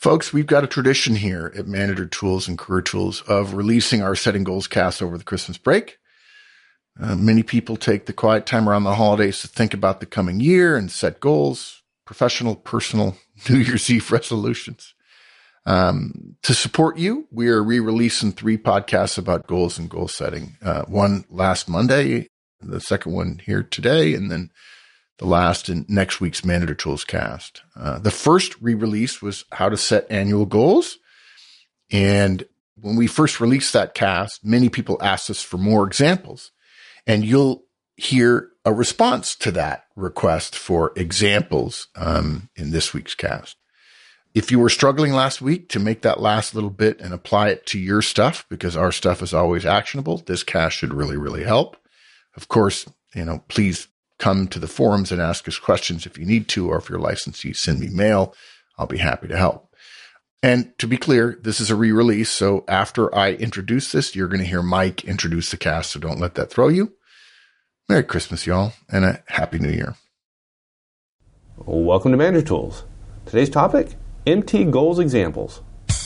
Folks, we've got a tradition here at Manager Tools and Career Tools of releasing our Setting Goals cast over the Christmas break. Many people take the quiet time around the holidays to think about the coming year and set goals, professional, personal, New Year's Eve resolutions. To support you, we are re-releasing 3 podcasts about goals and goal setting. One last Monday, the second one here today, and then the last in next week's Manager Tools cast. The first re-release was how to set annual goals. And when we first released that cast, many people asked us for more examples. And you'll hear a response to that request for examples in this week's cast. If you were struggling last week to make that last little bit and apply it to your stuff, because our stuff is always actionable, this cast should really, really help. Of course, please come to the forums and ask us questions if you need to, or if you're licensee, send me mail. I'll be happy to help. And to be clear, this is a re-release. So after I introduce this, you're going to hear Mike introduce the cast. So don't let that throw you. Merry Christmas, y'all, and a Happy New Year. Welcome to Manager Tools. Today's topic, MT Goals Examples.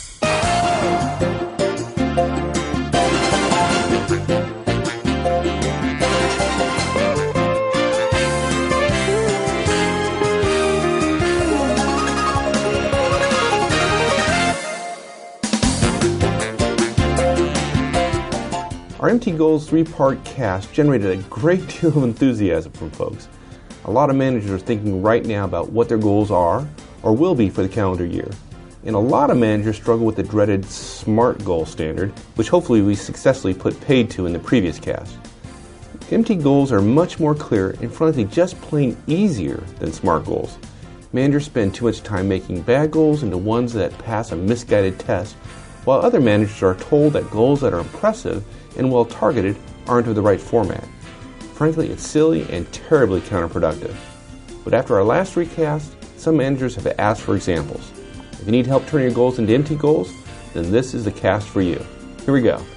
Our MT Goals 3-part cast generated a great deal of enthusiasm from folks. A lot of managers are thinking right now about what their goals are or will be for the calendar year. And a lot of managers struggle with the dreaded SMART goal standard, which hopefully we successfully put paid to in the previous cast. MT goals are much more clear and frankly just plain easier than SMART goals. Managers spend too much time making bad goals into ones that pass a misguided test, while other managers are told that goals that are impressive and well targeted aren't of the right format. Frankly, it's silly and terribly counterproductive. But after our last recast, some managers have asked for examples. If you need help turning your goals into MT goals, then this is the cast for you. Here we go.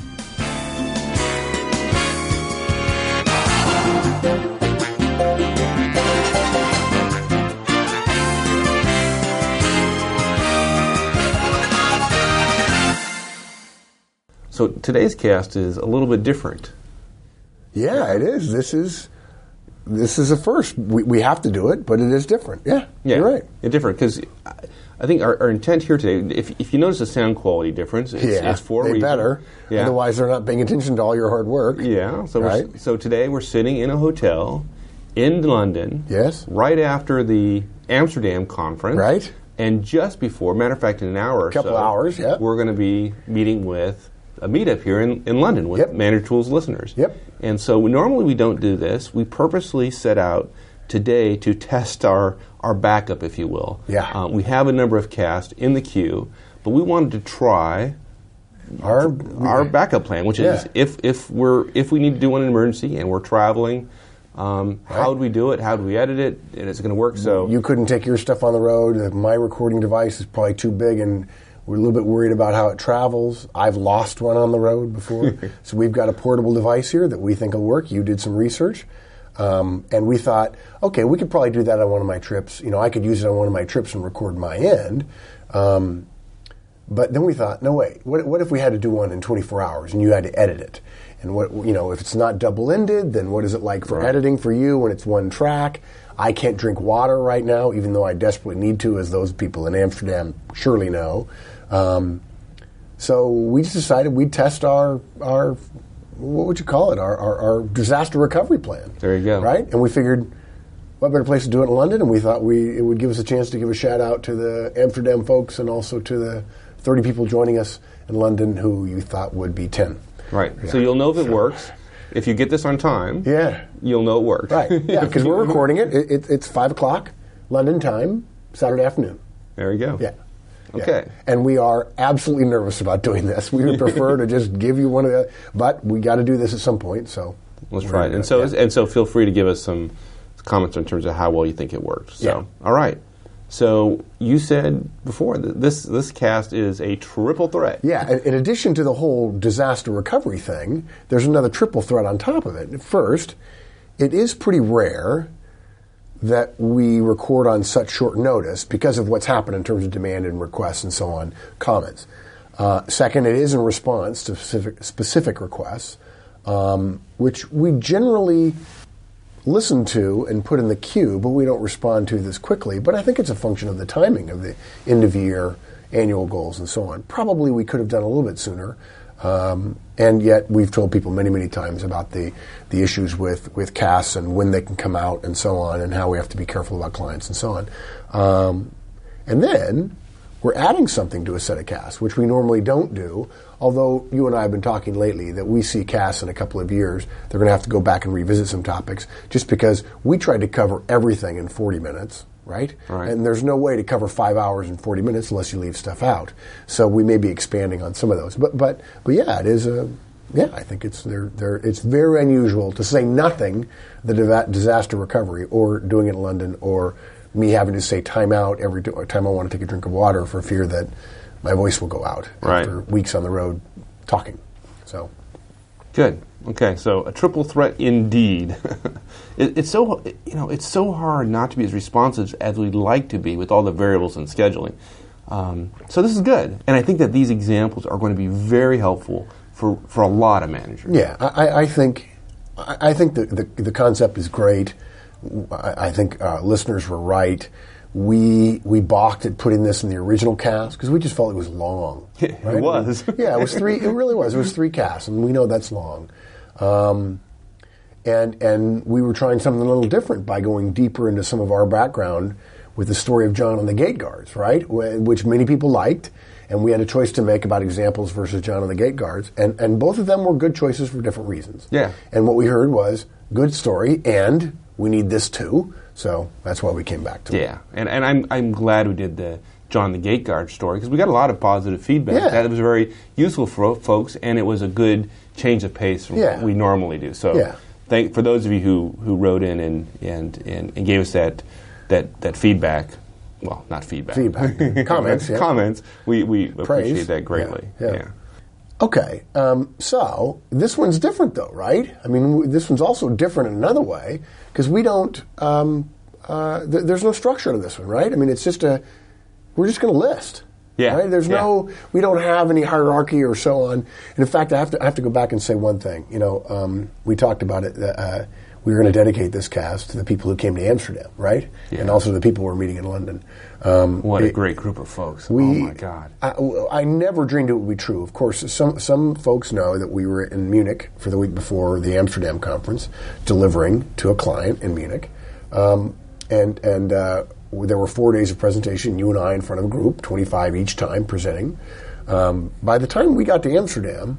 So today's cast is a little bit different. Yeah, it is. This is a first. We have to do it, but it is different. Yeah, you're right. It's different because I think our intent here today, if you notice the sound quality difference, it's for a reason. Better. Yeah. Otherwise, they're not paying attention to all your hard work. Yeah. So so today we're sitting in a hotel in London. Yes. Right after the Amsterdam conference. Right. And just before, matter of fact, in an hour or so, couple hours. Yeah. We're going to be meeting with a meetup here in London with Manager Tools listeners. Yep. And so normally we don't do this. We purposely set out today to test our backup, if you will. Yeah. We have a number of casts in the queue, but we wanted to try our backup plan, which is if we need to do one in an emergency and we're traveling, how would we do it? How do we edit it? And is it going to work? So you couldn't take your stuff on the road. My recording device is probably too big, and we're a little bit worried about how it travels. I've lost one on the road before. So we've got a portable device here that we think will work. You did some research. And we thought, okay, we could probably do that on one of my trips. I could use it on one of my trips and record my end. But then we thought, no, wait, what if we had to do one in 24 hours and you had to edit it? And if it's not double-ended, then what is it like for editing for you when it's one track? I can't drink water right now, even though I desperately need to, as those people in Amsterdam surely know. So we just decided we'd test our what would you call it, our disaster recovery plan. There you go. Right? And we figured, what better place to do it in London? And we thought it would give us a chance to give a shout-out to the Amsterdam folks and also to the 30 people joining us in London who you thought would be 10. Right. Yeah. So you'll know if it works. If you get this on time, you'll know it works. Right. Yeah, because we're recording it. It's 5 o'clock London time, Saturday afternoon. There you go. Yeah. Okay. Yeah. And we are absolutely nervous about doing this. We would prefer to just give you one of the, but we got to do this at some point. So let's try it. And so feel free to give us some comments in terms of how well you think it worked. So all right. So you said before that this cast is a triple threat. Yeah. In addition to the whole disaster recovery thing, there's another triple threat on top of it. First, it is pretty rare that we record on such short notice because of what's happened in terms of demand and requests and so on, comments. Second, it is in response to specific requests, which we generally listen to and put in the queue, but we don't respond to this quickly. But I think it's a function of the timing of the end-of-year annual goals and so on. Probably we could have done a little bit sooner. And yet we've told people many, many times about the issues with CAS and when they can come out and so on, and how we have to be careful about clients and so on. And then we're adding something to a set of CAS, which we normally don't do, although you and I have been talking lately that we see CAS in a couple of years. They're going to have to go back and revisit some topics just because we tried to cover everything in 40 minutes. Right? And there's no way to cover 5 hours in 40 minutes unless you leave stuff out. So we may be expanding on some of those. But yeah, it is I think it's it's very unusual, to say nothing, the disaster recovery or doing it in London, or me having to say time out every time I want to take a drink of water for fear that my voice will go out after weeks on the road talking. So good. Okay, so a triple threat indeed. It's so hard not to be as responsive as we'd like to be with all the variables in scheduling. So this is good, and I think that these examples are going to be very helpful for a lot of managers. Yeah, I think the concept is great. I think listeners were right. We balked at putting this in the original cast because we just felt it was long. Right? It was. Yeah, it was 3. It really was. It was 3 casts, and we know that's long. And we were trying something a little different by going deeper into some of our background with the story of John and the Gate Guards, right? Which many people liked, and we had a choice to make about examples versus John and the Gate Guards, and both of them were good choices for different reasons. Yeah. And what we heard was good story, and we need this too. So that's why we came back to it. Yeah, and I'm glad we did the John the Gate Guard story because we got a lot of positive feedback. Yeah. That was very useful for folks, and it was a good change of pace from what we normally do. So for those of you who wrote in and gave us that feedback, well, not feedback. Comments. Yeah. Comments. We appreciate that greatly. Yeah. Okay, so this one's different though, right? I mean, this one's also different in another way because we don't, there's no structure to this one, right? I mean, it's just we're just going to list. Yeah. Right? There's we don't have any hierarchy or so on. And in fact, I have to go back and say one thing. We talked about it. We were going to dedicate this cast to the people who came to Amsterdam, right? Yeah. And also the people we're meeting in London. What a great group of folks. Oh, my God. I never dreamed it would be true. Of course, some folks know that we were in Munich for the week before the Amsterdam conference, delivering to a client in Munich. And there were 4 days of presentation, you and I in front of a group, 25 each time presenting. By the time we got to Amsterdam,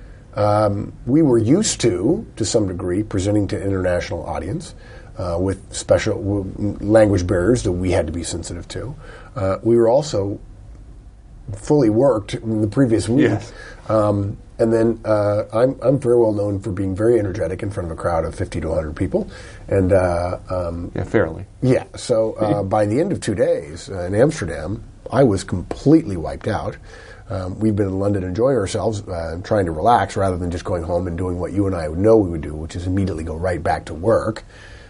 we were used to some degree, presenting to an international audience with special language barriers that we had to be sensitive to. We were also fully worked in the previous week. Yes. And then I'm very well known for being very energetic in front of a crowd of 50 to 100 people. And fairly. Yeah. So by the end of 2 days in Amsterdam, I was completely wiped out. We've been in London enjoying ourselves, trying to relax rather than just going home and doing what you and I know we would do, which is immediately go right back to work.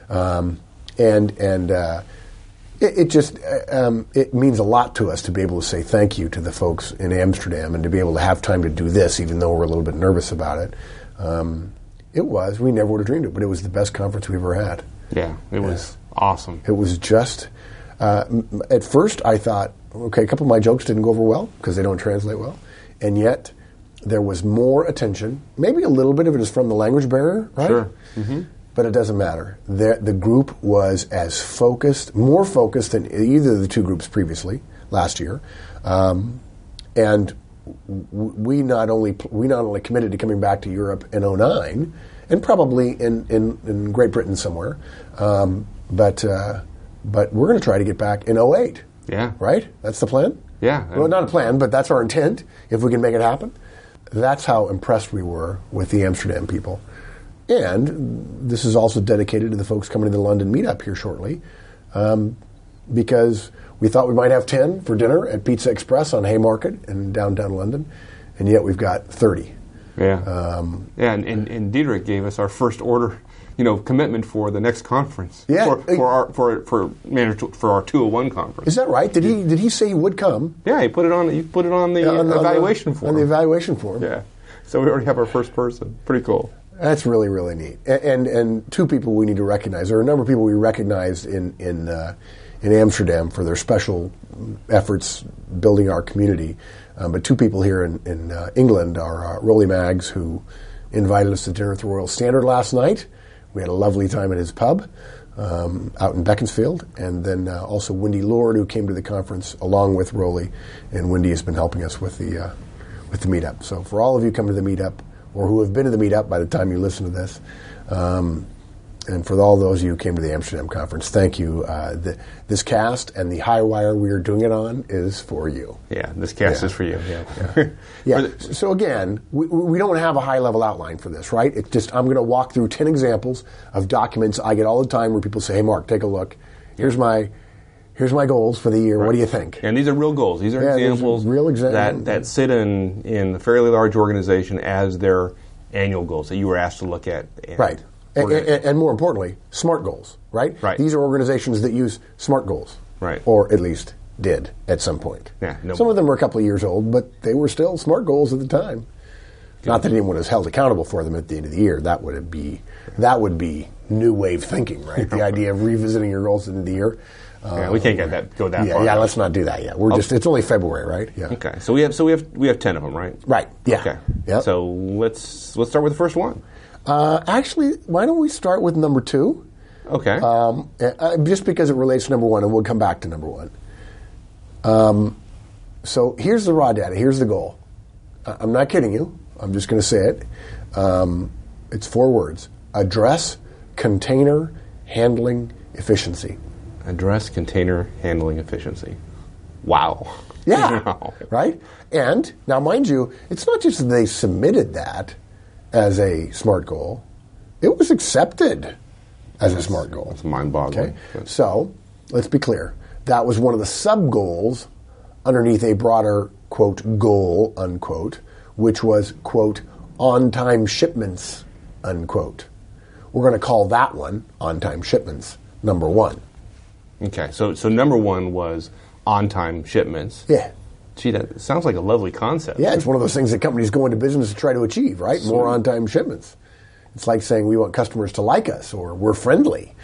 It means a lot to us to be able to say thank you to the folks in Amsterdam and to be able to have time to do this, even though we're a little bit nervous about it. We never would have dreamed it, but it was the best conference we've ever had. Yeah, it was awesome. It was just, at first I thought, okay, a couple of my jokes didn't go over well because they don't translate well, and yet there was more attention. Maybe a little bit of it is from the language barrier, right? Sure. Mm-hmm. But it doesn't matter. The group was as focused, more focused than either of the two groups previously last year, and we not only committed to coming back to Europe in 2009, and probably in Great Britain somewhere, but we're going to try to get back in 2008. Yeah. Right? That's the plan? Yeah. Well, not a plan, but that's our intent, if we can make it happen. That's how impressed we were with the Amsterdam people. And this is also dedicated to the folks coming to the London meetup here shortly, because we thought we might have 10 for dinner at Pizza Express on Haymarket in downtown London, and yet we've got 30. Yeah. And Diederik gave us our first order commitment for the next conference. Yeah. For our 201 conference. Is that right? Did he say he would come? Yeah, he put it on the evaluation form. On the evaluation form. Yeah. So we already have our first person. Pretty cool. That's really, really neat. And two people we need to recognize. There are a number of people we recognized in Amsterdam for their special efforts building our community. But two people here in England are Rolly Maggs, who invited us to dinner at the Royal Standard last night. We had a lovely time at his pub out in Beaconsfield. And then also Wendy Lord, who came to the conference along with Rolly. And Wendy has been helping us with the meetup. So for all of you coming to the meetup, or who have been to the meetup by the time you listen to this, and for all those of you who came to the Amsterdam conference, thank you. This cast and the high wire we are doing it on is for you. Yeah, this cast is for you. Yeah. Yeah. So again, we don't have a high-level outline for this, right? It's just I'm going to walk through 10 examples of documents I get all the time where people say, hey, Mark, take a look. Here's my goals for the year. Right. What do you think? And these are real goals. These are examples that sit in a fairly large organization as their annual goals that you were asked to look at. Right. And more importantly, SMART goals, right? Right. These are organizations that use SMART goals. Right. Or at least did at some point. Yeah, some of them were a couple of years old, but they were still SMART goals at the time. Good. Not that anyone was held accountable for them at the end of the year. That would be new wave thinking, right? The idea of revisiting your goals at the end of the year. We can't go that far. Yeah, let's not do that yet. It's only February, right? Yeah. Okay. So we have 10 of them, right? Right. Yeah. Okay. Yep. So let's start with the first one. Actually, why don't we start with number 2? Okay. Just because it relates to number 1, and we'll come back to number 1. So here's the raw data. Here's the goal. I'm not kidding you. I'm just going to say it. It's 4 words. Address container handling efficiency. Address container handling efficiency. Wow. Yeah. Wow. Right? And now, mind you, it's not just that they submitted that as a SMART goal. It was accepted as a SMART goal. It's mind-boggling. Okay? So, let's be clear. That was one of the sub-goals underneath a broader, quote, goal, unquote, which was, quote, on-time shipments, unquote. We're going to call that one on-time shipments, number 1. Okay, so number 1 was on-time shipments. Yeah. Gee, that sounds like a lovely concept. Yeah, it's one of those things that companies go into business to try to achieve, right? Sweet. More on-time shipments. It's like saying we want customers to like us or we're friendly.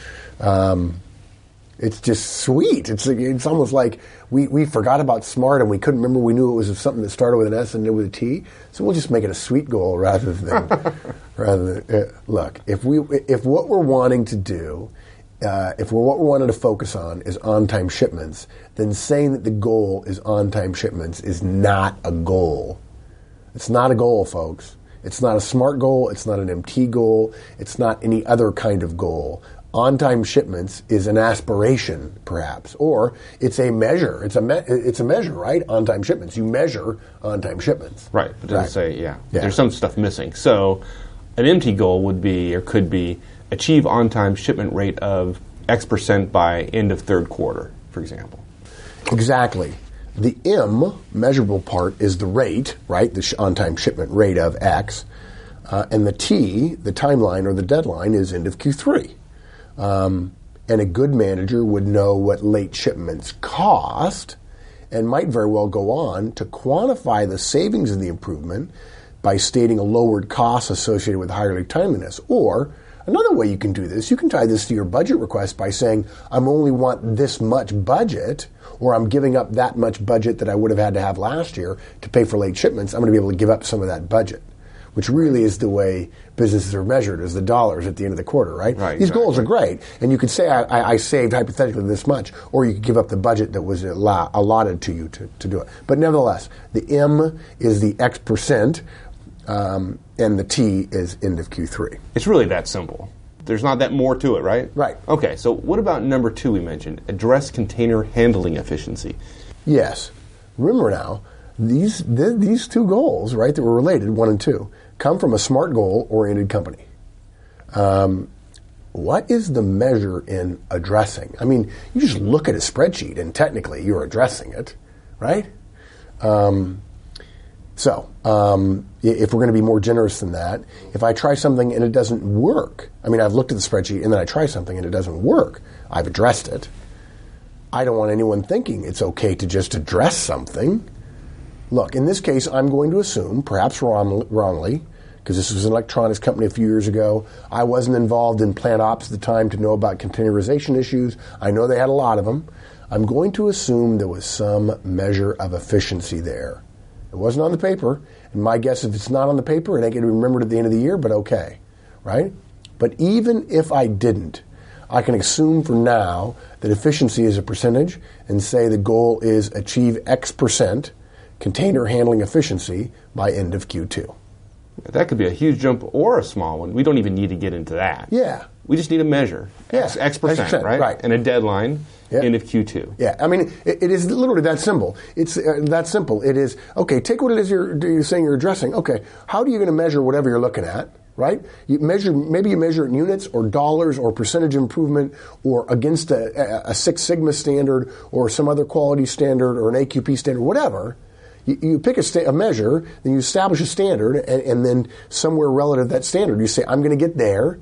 It's just sweet. It's almost like we forgot about SMART and we couldn't remember. We knew it was something that started with an S and ended with a T. So we'll just make it a sweet goal rather than look. If what we're wanting to do. If what we're wanting to focus on is on-time shipments, then saying that the goal is on-time shipments is not a goal. It's not a goal, folks. It's not a SMART goal. It's not an MT goal. It's not any other kind of goal. On-time shipments is an aspiration, perhaps, or it's a measure. It's a measure, right? On-time shipments. You measure on-time shipments. Right. It doesn't say, There's some stuff missing. So an MT goal would be, or could be, achieve on-time shipment rate of X% by end of third quarter, for example. Exactly. The M, measurable part, is the rate, right? The on-time shipment rate of X. And the T, the timeline or the deadline, is end of Q3. And a good manager would know what late shipments cost and might very well go on to quantify the savings of the improvement by stating a lowered cost associated with higher lead timeliness. Or another way you can do this, you can tie this to your budget request by saying, I only want this much budget, or I'm giving up that much budget that I would have had to have last year to pay for late shipments. I'm going to be able to give up some of that budget, which really is the way businesses are measured, as the dollars at the end of the quarter, right? These goals are great. And you could say, I saved hypothetically this much, or you could give up the budget that was allotted to you to do it. But nevertheless, the M is the X%, and the T is end of Q3. It's really that simple. There's not that more to it, right? Right. Okay, so what about number 2 we mentioned? Address container handling efficiency. Yes. Remember now, these 2 goals, right, that were related, 1 and 2, come from a SMART goal-oriented company. What is the measure in addressing? I mean, you just look at a spreadsheet and technically you're addressing it, right? So, if we're going to be more generous than that, if I try something and it doesn't work, I mean, I've looked at the spreadsheet and then I try something and it doesn't work, I've addressed it. I don't want anyone thinking it's okay to just address something. Look, in this case, I'm going to assume, perhaps wrongly, because this was an electronics company a few years ago. I wasn't involved in plant ops at the time to know about containerization issues. I know they had a lot of them. I'm going to assume there was some measure of efficiency there. It wasn't on the paper, and my guess if it's not on the paper, it ain't going to be remembered at the end of the year, but okay, right? But even if I didn't, I can assume for now that efficiency is a percentage and say the goal is achieve X percent container handling efficiency by end of Q2. That could be a huge jump or a small one. We don't even need to get into that. Yeah. We just need a measure. Yeah. X percent, right? And a deadline, end of Q2. Yeah. I mean, it is literally that simple. It's that simple. It is, okay, take what it is you're saying you're addressing. Okay, how are you going to measure whatever you're looking at, right? Maybe you measure it in units or dollars or percentage improvement or against a Six Sigma standard or some other quality standard or an AQP standard, whatever. You pick a measure, then you establish a standard, and then somewhere relative to that standard, you say, I'm going to get there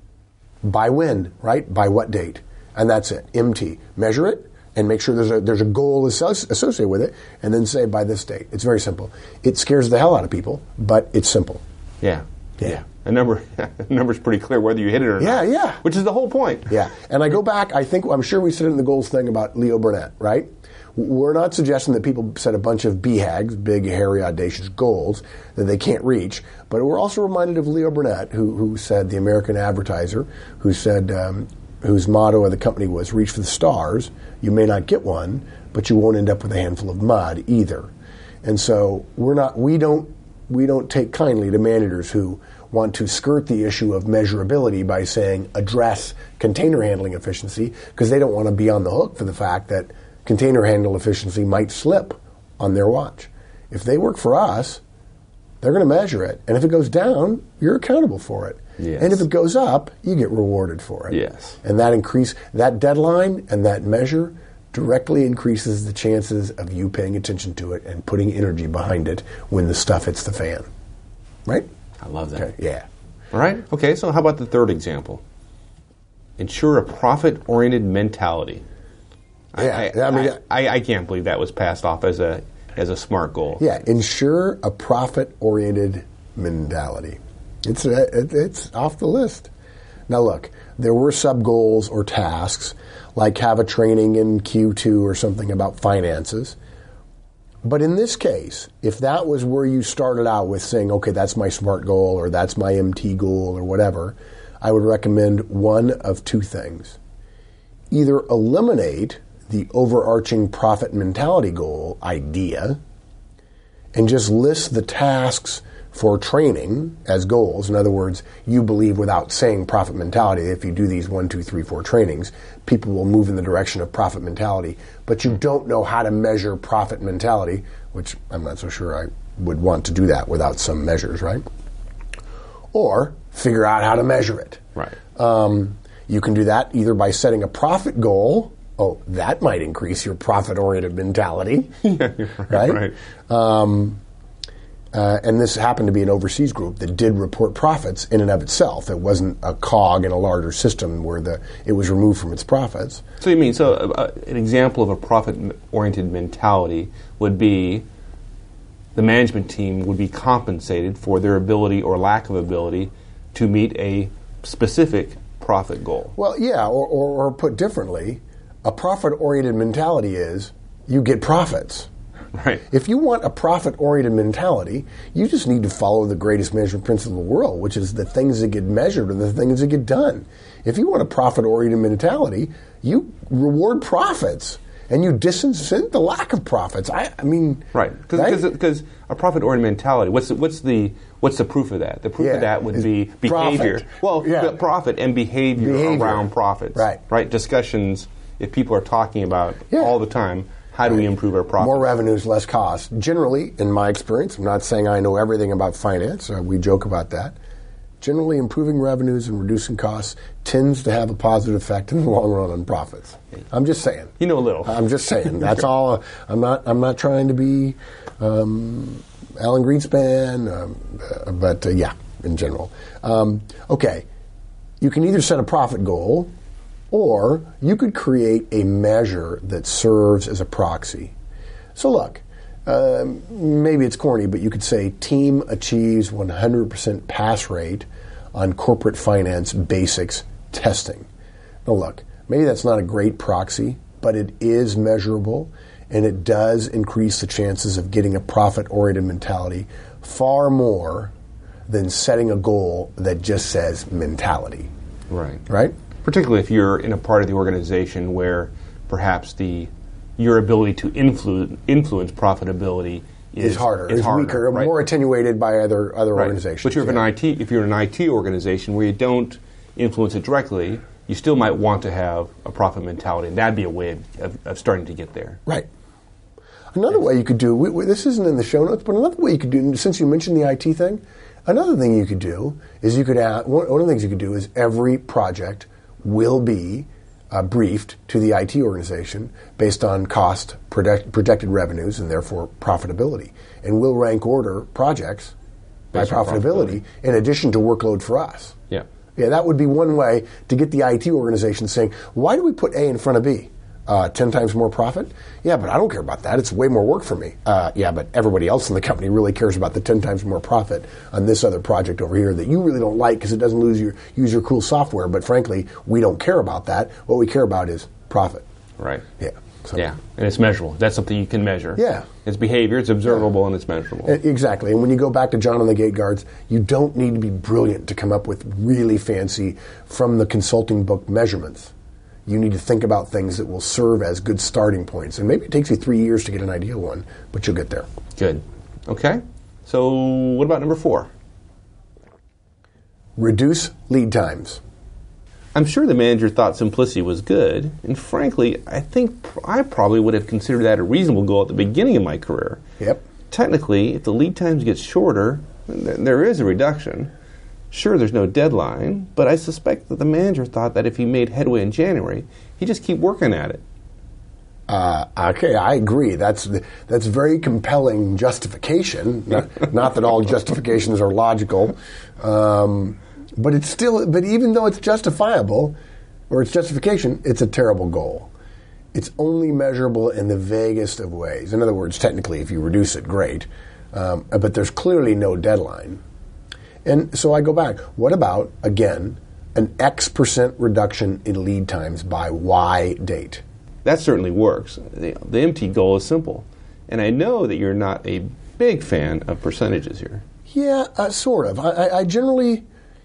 by when, right? By what date? And that's it. MT. Measure it and make sure there's a goal associated with it, and then say by this date. It's very simple. It scares the hell out of people, but it's simple. Yeah. A number's pretty clear whether you hit it or not. Yeah. Which is the whole point. Yeah. And I go back, I'm sure we said it in the goals thing about Leo Burnett, right? We're not suggesting that people set a bunch of BHAGs, big, hairy, audacious goals that they can't reach, but we're also reminded of Leo Burnett, who said, the American Advertiser, who said, whose motto of the company was, reach for the stars. You may not get one, but you won't end up with a handful of mud either. And so we don't take kindly to managers who want to skirt the issue of measurability by saying address container handling efficiency, because they don't want to be on the hook for the fact that container handle efficiency might slip on their watch. If they work for us, they're going to measure it. And if it goes down, you're accountable for it. Yes. And if it goes up, you get rewarded for it. Yes. And that deadline and that measure directly increases the chances of you paying attention to it and putting energy behind it when the stuff hits the fan. Right? I love that. Okay. Yeah. All right. Okay, so how about the third example? Ensure a profit-oriented mentality. Yeah, I can't believe that was passed off as a smart goal. Yeah, ensure a profit-oriented mentality. It's off the list. Now look, there were sub-goals or tasks, like have a training in Q2 or something about finances. But in this case, if that was where you started out with saying, okay, that's my SMART goal or that's my MT goal or whatever, I would recommend one of two things. Either eliminate the overarching profit mentality goal idea and just list the tasks for training as goals. In other words, you believe without saying profit mentality, if you do these 1, 2, 3, 4 trainings, people will move in the direction of profit mentality, but you don't know how to measure profit mentality, which I'm not so sure I would want to do that without some measures, right? Or figure out how to measure it. Right. You can do that either by setting a profit goal. Oh, that might increase your profit-oriented mentality, right? And this happened to be an overseas group that did report profits in and of itself. It wasn't a cog in a larger system where it was removed from its profits. So you mean, an example of a profit-oriented mentality would be the management team would be compensated for their ability or lack of ability to meet a specific profit goal. Well, yeah, or put differently, a profit-oriented mentality is you get profits. Right. If you want a profit-oriented mentality, you just need to follow the greatest measurement principle in the world, which is the things that get measured are the things that get done. If you want a profit-oriented mentality, you reward profits and you disincent the lack of profits. I mean, right? Because a profit-oriented mentality. What's the proof of that? The proof of that would be behavior. Profit. Well, profit and behavior around profits. Right. Discussions. If people are talking about all the time, how do we improve our profits? More revenues, less costs. Generally, in my experience, I'm not saying I know everything about finance. We joke about that. Generally, improving revenues and reducing costs tends to have a positive effect in the long run on profits. I'm just saying. You know a little. I'm just saying. That's all. I'm not trying to be Alan Greenspan, but yeah, in general. Okay, you can either set a profit goal, or you could create a measure that serves as a proxy. So look, maybe it's corny, but you could say team achieves 100% pass rate on corporate finance basics testing. Now look, maybe that's not a great proxy, but it is measurable, and it does increase the chances of getting a profit-oriented mentality far more than setting a goal that just says mentality. Right. Right? Particularly if you're in a part of the organization where perhaps your ability to influence profitability is harder, weaker, right? More attenuated by other Right. organizations. But if you're an IT organization where you don't influence it directly, you still might want to have a profit mentality, and that'd be a way of starting to get there. Right. Another way you could do, this isn't in the show notes, but another way you could do, since you mentioned the IT thing, another thing you could do is you could add, one of the things you could do is every project will be briefed to the IT organization based on cost, projected revenues, and therefore profitability. And we'll rank order projects by profitability in addition to workload for us. Yeah. Yeah, that would be one way to get the IT organization saying, why do we put A in front of B? 10 times more profit? Yeah, but I don't care about that. It's way more work for me. Yeah, but everybody else in the company really cares about the 10 times more profit on this other project over here that you really don't like because it doesn't use your cool software. But frankly, we don't care about that. What we care about is profit. Right. Yeah. So. Yeah, and it's measurable. That's something you can measure. Yeah. It's behavior, it's observable, and it's measurable. Exactly. And when you go back to John and the Gate Guards, you don't need to be brilliant to come up with really fancy, from the consulting book, measurements. You need to think about things that will serve as good starting points. And maybe it takes you 3 years to get an ideal one, but you'll get there. Good. Okay. So what about number 4? Reduce lead times. I'm sure the manager thought simplicity was good, and frankly, I think I probably would have considered that a reasonable goal at the beginning of my career. Yep. Technically, if the lead times get shorter, there is a reduction. Sure, there's no deadline, but I suspect that the manager thought that if he made headway in January, he'd just keep working at it. Okay, I agree. That's very compelling justification. Not that all justifications are logical, but it's still. But even though it's justifiable, or it's justification, it's a terrible goal. It's only measurable in the vaguest of ways. In other words, technically, if you reduce it, great, but there's clearly no deadline. And so I go back. What about, again, an X% reduction in lead times by Y date? That certainly works. The MT goal is simple. And I know that you're not a big fan of percentages here. Yeah, sort of. I generally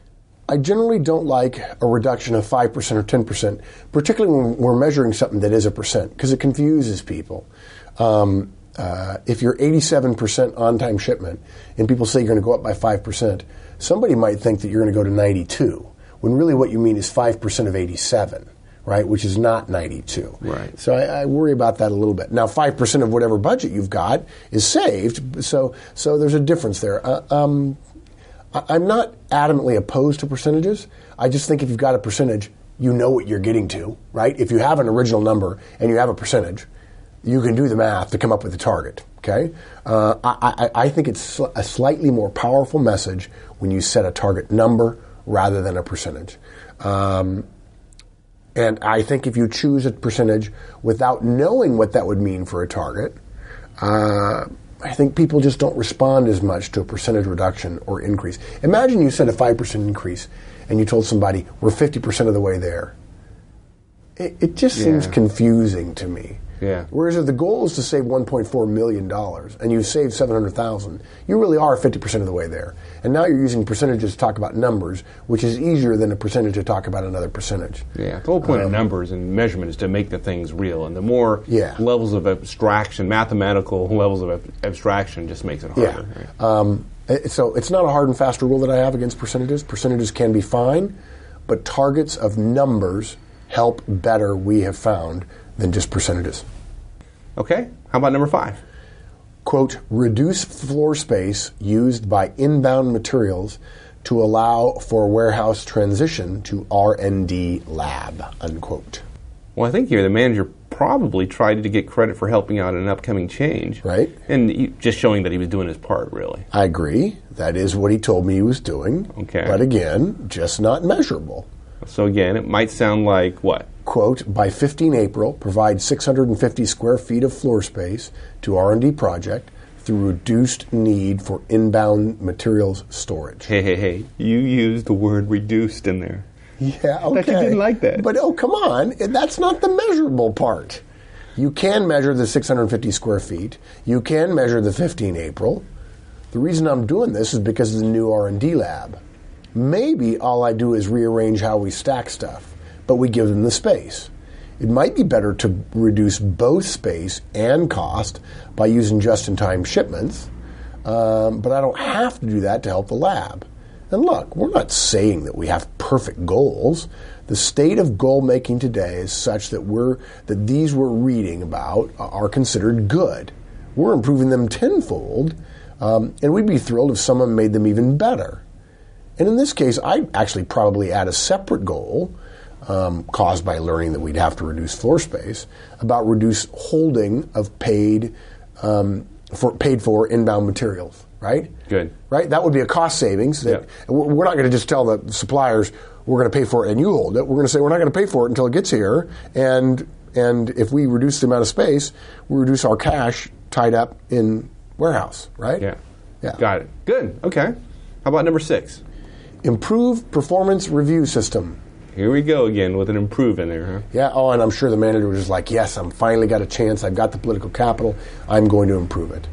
don't like a reduction of 5% or 10%, particularly when we're measuring something that is a percent, because it confuses people. If you're 87% on-time shipment and people say you're going to go up by 5%, somebody might think that you're going to go to 92, when really what you mean is 5% of 87, right, which is not 92. Right. So I worry about that a little bit. Now, 5% of whatever budget you've got is saved, so there's a difference there. I'm not adamantly opposed to percentages. I just think if you've got a percentage, you know what you're getting to, right? If you have an original number and you have a percentage, you can do the math to come up with a target, okay? I think it's a slightly more powerful message when you set a target number rather than a percentage. And I think if you choose a percentage without knowing what that would mean for a target, I think people just don't respond as much to a percentage reduction or increase. Imagine you set a 5% increase and you told somebody, we're 50% of the way there. It just seems confusing to me. Yeah. Whereas if the goal is to save $1.4 million and you save $700,000, you really are 50% of the way there. And now you're using percentages to talk about numbers, which is easier than a percentage to talk about another percentage. Yeah, the whole point of numbers and measurement is to make the things real. And the more levels of abstraction, mathematical levels of abstraction, just makes it harder. Yeah. Right? So it's not a hard and fast rule that I have against percentages. Percentages can be fine, but targets of numbers help better, we have found, than just percentages. Okay, how about number 5? Quote, reduce floor space used by inbound materials to allow for warehouse transition to R&D lab, unquote. Well, I think here the manager probably tried to get credit for helping out in an upcoming change. Right. And just showing that he was doing his part, really. I agree. That is what he told me he was doing. Okay. But again, just not measurable. So again, it might sound like what? Quote, by 15 April, provide 650 square feet of floor space to R&D project through reduced need for inbound materials storage. Hey. You used the word reduced in there. Yeah, okay. I bet you didn't like that. But, come on. That's not the measurable part. You can measure the 650 square feet. You can measure the 15 April. The reason I'm doing this is because of the new R&D lab. Maybe all I do is rearrange how we stack stuff, but we give them the space. It might be better to reduce both space and cost by using just-in-time shipments, but I don't have to do that to help the lab. And look, we're not saying that we have perfect goals. The state of goal making today is such that these we're reading about are considered good. We're improving them tenfold, and we'd be thrilled if someone made them even better. And in this case, I'd actually probably add a separate goal caused by learning that we'd have to reduce floor space about reduce holding of paid for inbound materials. Right? Good. Right? That would be a cost savings. We're not going to just tell the suppliers we're going to pay for it and you hold it. We're going to say we're not going to pay for it until it gets here. And if we reduce the amount of space, we reduce our cash tied up in warehouse. Right? Yeah. Got it. Good. Okay. How about number 6? Improve performance review system. Here we go again with an improve in there, huh? Yeah. Oh, and I'm sure the manager was just like, yes, I'm finally got a chance. I've got the political capital. I'm going to improve it.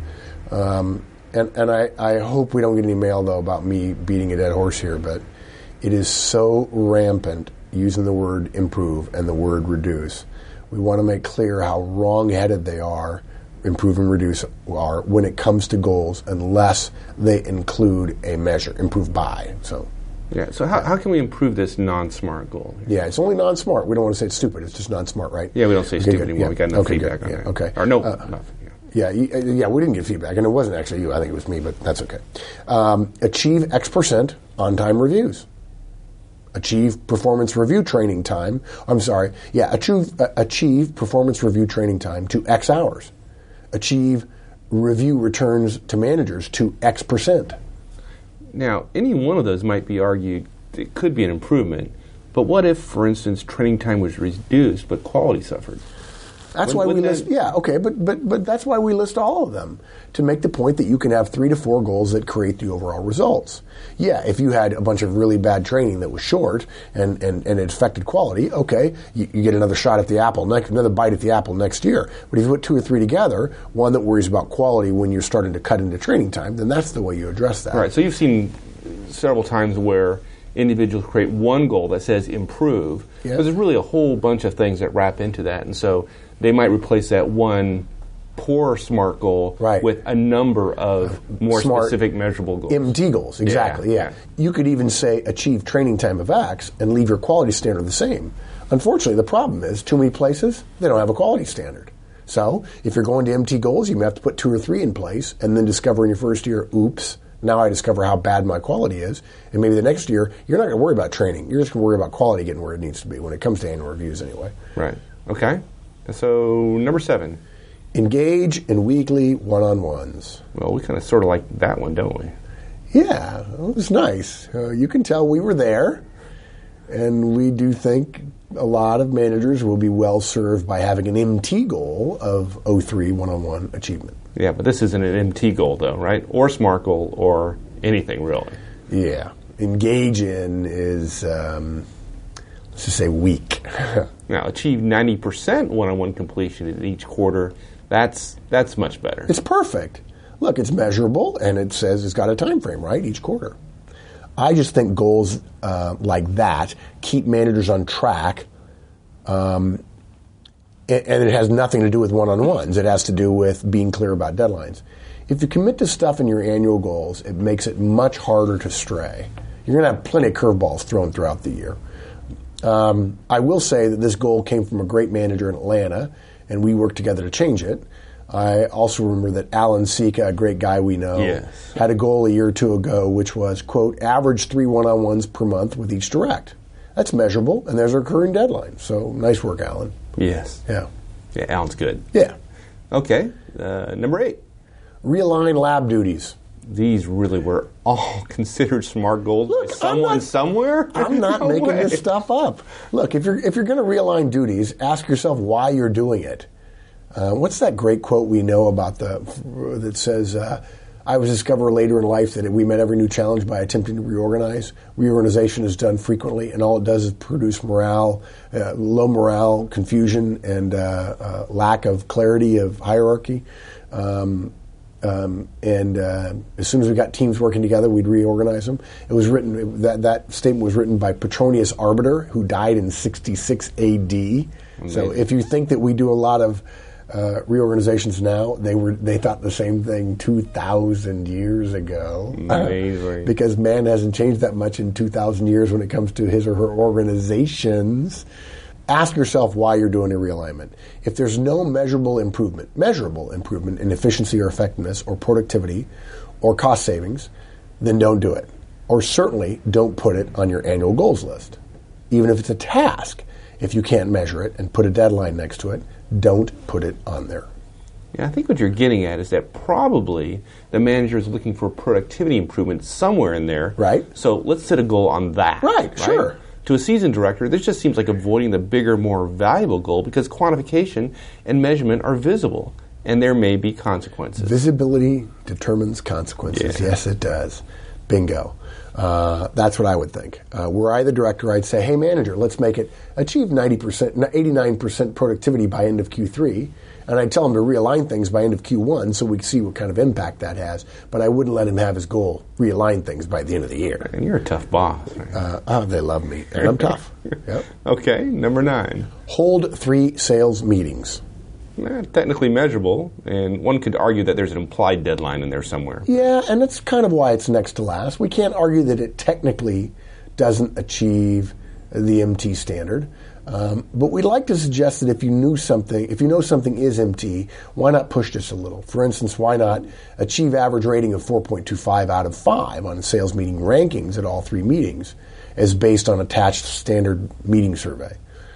And I hope we don't get any mail, though, about me beating a dead horse here, but it is so rampant using the word improve and the word reduce. We want to make clear how wrong-headed they are, improve and reduce are, when it comes to goals, unless they include a measure, improve by. So how can we improve this non-smart goal? Yeah, it's only non-smart. We don't want to say it's stupid. It's just non-smart, right? Yeah, we don't say stupid anymore. Yeah. We got enough feedback good. on Yeah, that. okay. Or no, nothing. Yeah, we didn't get feedback, and it wasn't actually you. I think it was me, but that's okay. Achieve X% on-time reviews. Achieve performance review training time. Achieve performance review training time to X hours. Achieve review returns to managers to X%. Now, any one of those might be argued it could be an improvement, but what if, for instance, training time was reduced but quality suffered? That's why we list. Yeah, okay, but that's why we list all of them, to make the point that you can have 3 to 4 goals that create the overall results. Yeah, if you had a bunch of really bad training that was short and it affected quality, okay, you get another shot at the apple, another bite at the apple next year. But if you put 2 or 3 together, one that worries about quality when you're starting to cut into training time, then that's the way you address that. Right. So you've seen several times where individuals create one goal that says improve, because there's really a whole bunch of things that wrap into that, and so they might replace that one poor SMART goal with a number of more smart, specific measurable goals. MT goals, exactly, yeah. You could even say achieve training time of X and leave your quality standard the same. Unfortunately, the problem is too many places, they don't have a quality standard. So if you're going to MT goals, you may have to put 2 or 3 in place and then discover in your first year, oops, now I discover how bad my quality is. And maybe the next year, you're not going to worry about training. You're just going to worry about quality getting where it needs to be when it comes to annual reviews anyway. Right. Okay. So number 7. Engage in weekly one-on-ones. Well, we kind of sort of like that one, don't we? Yeah, it was nice. You can tell we were there, and we do think a lot of managers will be well served by having an MT goal of 03 one-on-one achievement. Yeah, but this isn't an MT goal, though, right? Or SMART goal, or anything, really. Yeah. Engage in is, let's just say, weak. Now, achieve 90% one-on-one completion in each quarter. That's much better. It's perfect. Look, it's measurable, and it says it's got a time frame, right, each quarter. I just think goals like that keep managers on track, and it has nothing to do with one-on-ones. It has to do with being clear about deadlines. If you commit to stuff in your annual goals, it makes it much harder to stray. You're going to have plenty of curveballs thrown throughout the year. I will say that this goal came from a great manager in Atlanta, and we worked together to change it. I also remember that Alan Sika, a great guy we know, had a goal a year or 2 ago, which was, quote, average 3 one-on-ones per month with each direct. That's measurable, and there's a recurring deadline. So nice work, Alan. Yes. Yeah. Yeah, Alan's good. Yeah. Okay. Number 8. Realign lab duties. These really were all considered SMART goals by someone somewhere? I'm not No making way. this stuff up. Look, if you're going to realign duties, ask yourself why you're doing it. What's that great quote we know about that says, I was discovered later in life that we met every new challenge by attempting to reorganize. Reorganization is done frequently, and all it does is produce morale, low morale, confusion, and lack of clarity of hierarchy. As soon as we got teams working together, we'd reorganize them. It was written, that statement was written by Petronius Arbiter, who died in 66 AD. Amazing. So if you think that we do a lot of reorganizations now, they thought the same thing 2,000 years ago. Amazing. Because man hasn't changed that much in 2,000 years when it comes to his or her organizations. Ask yourself why you're doing a realignment. If there's no measurable improvement in efficiency or effectiveness or productivity or cost savings, then don't do it. Or certainly don't put it on your annual goals list. Even if it's a task, if you can't measure it and put a deadline next to it, don't put it on there. Yeah, I think what you're getting at is that probably the manager is looking for productivity improvement somewhere in there. Right. So let's set a goal on that. Right, sure. To a seasoned director, this just seems like avoiding the bigger, more valuable goal because quantification and measurement are visible, and there may be consequences. Visibility determines consequences. Yeah. Yes, it does. Bingo. That's what I would think. Were I the director, I'd say, hey, manager, let's make it achieve 90%, 89% productivity by end of Q3. And I'd tell him to realign things by end of Q1 so we can see what kind of impact that has. But I wouldn't let him have his goal, realign things by the end of the year. And you're a tough boss. They love me. And I'm tough. Yep. Okay, number 9. Hold 3 sales meetings. Technically measurable, and one could argue that there's an implied deadline in there somewhere. Yeah, and that's kind of why it's next to last. We can't argue that it technically doesn't achieve the MT standard. But we'd like to suggest that if you know something is MT, why not push this a little? For instance, why not achieve average rating of 4.25 out of 5 on sales meeting rankings at all 3 meetings as based on attached standard meeting survey?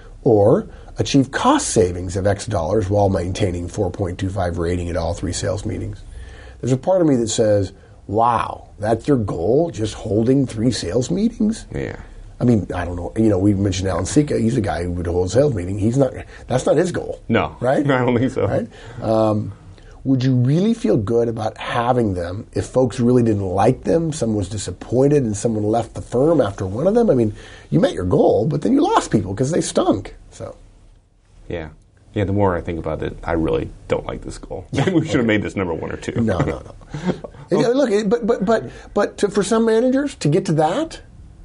Or achieve cost savings of X dollars while maintaining 4.25 rating at all 3 sales meetings. There's a part of me that says, wow, that's your goal, just holding 3 sales meetings? Yeah. I mean, I don't know. We mentioned Alan Sika. He's a guy who would hold a sales meeting. That's not his goal. No. Right? I don't think so. Right? Would you really feel good about having them if folks really didn't like them, someone was disappointed, and someone left the firm after one of them? I mean, you met your goal, but then you lost people because they stunk. So, yeah. Yeah, the more I think about it, I really don't like this goal. Maybe we should have made this number 1 or 2. No. Look, but for some managers, to get to that,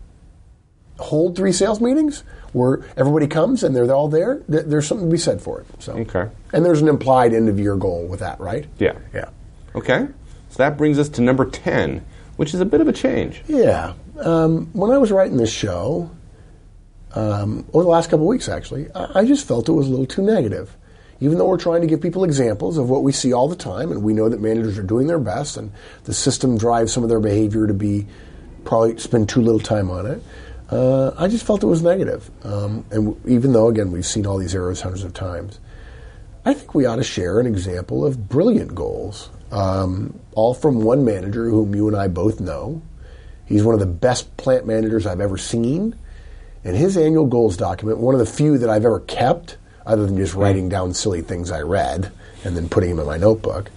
hold 3 sales meetings where everybody comes and they're all there, there's something to be said for it. So. Okay. And there's an implied end-of-year goal with that, right? Yeah. Yeah. Okay. So that brings us to number 10, which is a bit of a change. Yeah. When I was writing this show, over the last couple of weeks, actually, I just felt it was a little too negative. Even though we're trying to give people examples of what we see all the time, and we know that managers are doing their best, and the system drives some of their behavior to probably spend too little time on it, I just felt it was negative. And even though, again, we've seen all these errors hundreds of times, I think we ought to share an example of brilliant goals, all from one manager whom you and I both know. He's one of the best plant managers I've ever seen. And his annual goals document, one of the few that I've ever kept, other than just writing down silly things I read and then putting them in my notebook,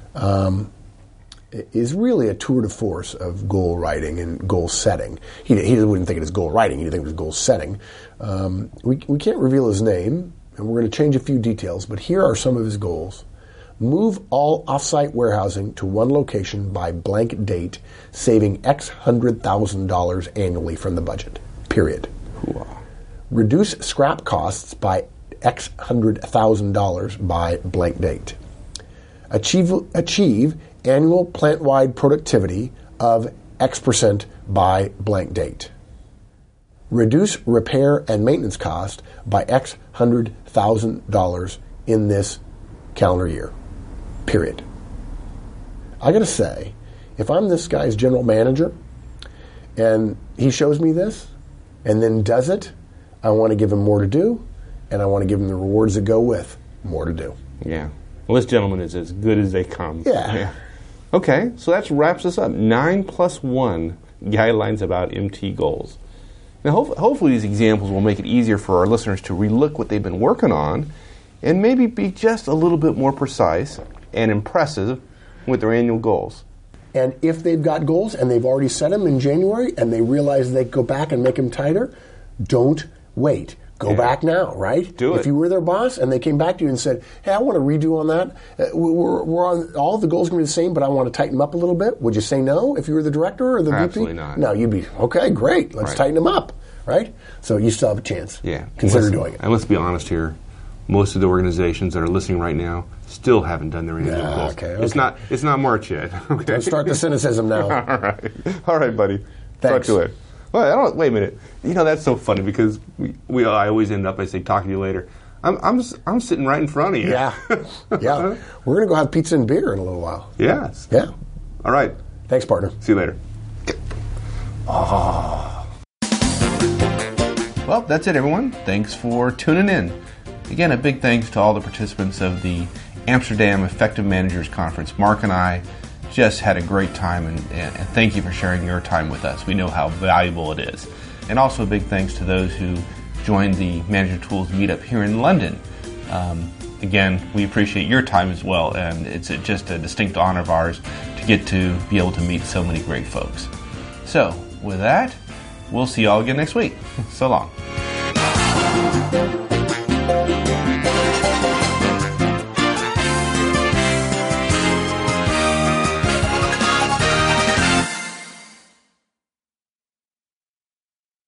is really a tour de force of goal writing and goal setting. He wouldn't think it as goal writing, he'd think it was goal setting. We can't reveal his name, and we're going to change a few details, but here are some of his goals. Move all offsite warehousing to one location by blank date, saving X $100,000 annually from the budget, period. Reduce scrap costs by X $100,000 by blank date. Achieve annual plant-wide productivity of X% by blank date. Reduce repair and maintenance cost by X $100,000 in this calendar year. Period. I got to say, if I'm this guy's general manager and he shows me this and then does it, I want to give him more to do and I want to give them the rewards that go with more to do. Yeah. Well, this gentleman is as good as they come. Yeah. Okay, so that wraps us up. 9+1 guidelines about MT goals. Now, hopefully these examples will make it easier for our listeners to relook what they've been working on and maybe be just a little bit more precise and impressive with their annual goals. And if they've got goals and they've already set them in January and they realize they go back and make them tighter, don't wait. Go back now, right? Do it. If you were their boss and they came back to you and said, hey, I want to redo on that. We're on, all the goals are going to be the same, but I want to tighten them up a little bit. Would you say no if you were the director or the VP? Absolutely not. No, you'd be, okay, great. Let's tighten them up, right? So you still have a chance. Yeah. Consider doing it. And let's be honest here. Most of the organizations that are listening right now still haven't done their annual goals. Okay. It's not March yet. Okay. Don't start the cynicism now. All right, buddy. Thanks. Talk to it. Well, wait a minute. You know, that's so funny because I always end up, I say, talking to you later. I'm sitting right in front of you. Yeah. Yeah. We're going to go have pizza and beer in a little while. Yes. Yeah. All right. Thanks, partner. See you later. Oh. Well, that's it, everyone. Thanks for tuning in. Again, a big thanks to all the participants of the Amsterdam Effective Managers Conference. Mark and I just had a great time, and thank you for sharing your time with us. We know how valuable it is. And also a big thanks to those who joined the Manager Tools meetup here in London. Again, we appreciate your time as well, and it's just a distinct honor of ours to get to be able to meet so many great folks. So, with that, we'll see you all again next week. So long.